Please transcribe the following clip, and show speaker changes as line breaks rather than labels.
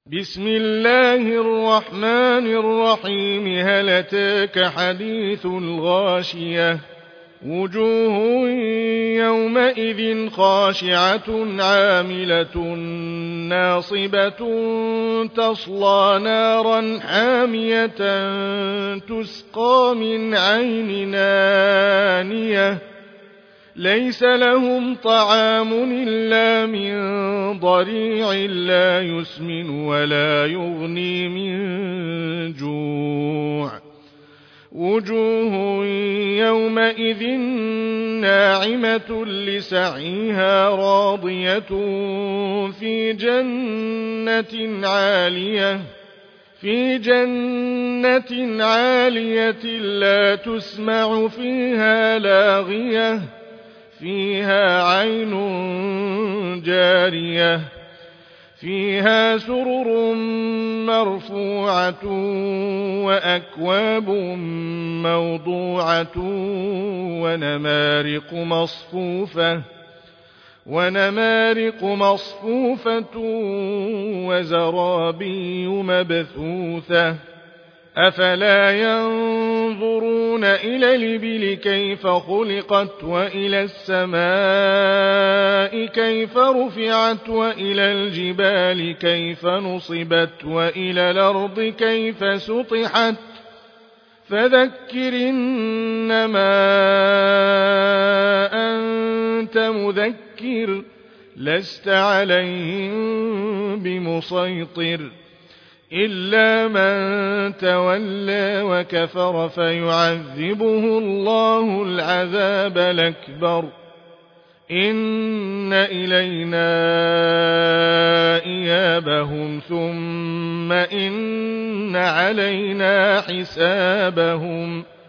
بسم الله الرحمن الرحيم. هل أتاك حديث الغاشية؟ وجوه يومئذ خاشعة عاملة ناصبة تصلى نارا حامية تسقى من عين آنية ليس لهم طعام إلا من ضريع لا يسمن ولا يغني من جوع. وجوه يومئذ ناعمة لسعيها راضية في جنة عالية لا تسمع فيها لاغية فيها عين جارية فيها سرر مرفوعة وأكواب موضوعة ونمارق مصفوفة وزرابي مبثوثة. أفلا ينظرون إلى الإبل كيف خلقت وإلى السماء كيف رفعت وإلى الجبال كيف نصبت وإلى الأرض كيف سطحت فذكر إنما أنت مذكر لست عليهم بمسيطر إلا من تولى وكفر فيعذبه الله العذاب الأكبر. إن إلينا إيابهم ثم إن علينا حسابهم.